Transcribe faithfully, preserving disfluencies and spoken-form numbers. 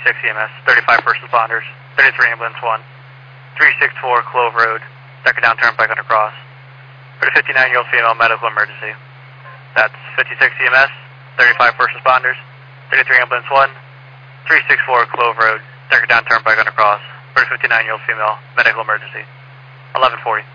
fifty-six E M S, thirty-five first responders, thirty-three ambulance one, three sixty-four Clove Road, Deckertown Turnpike undercross. For the fifty-nine-year-old female, medical emergency. That's fifty-six E M S, thirty-five first responders, thirty-three ambulance one, three sixty-four Clove Road, Deckertown Turnpike undercross. For the fifty-nine-year-old female, medical emergency. eleven forty.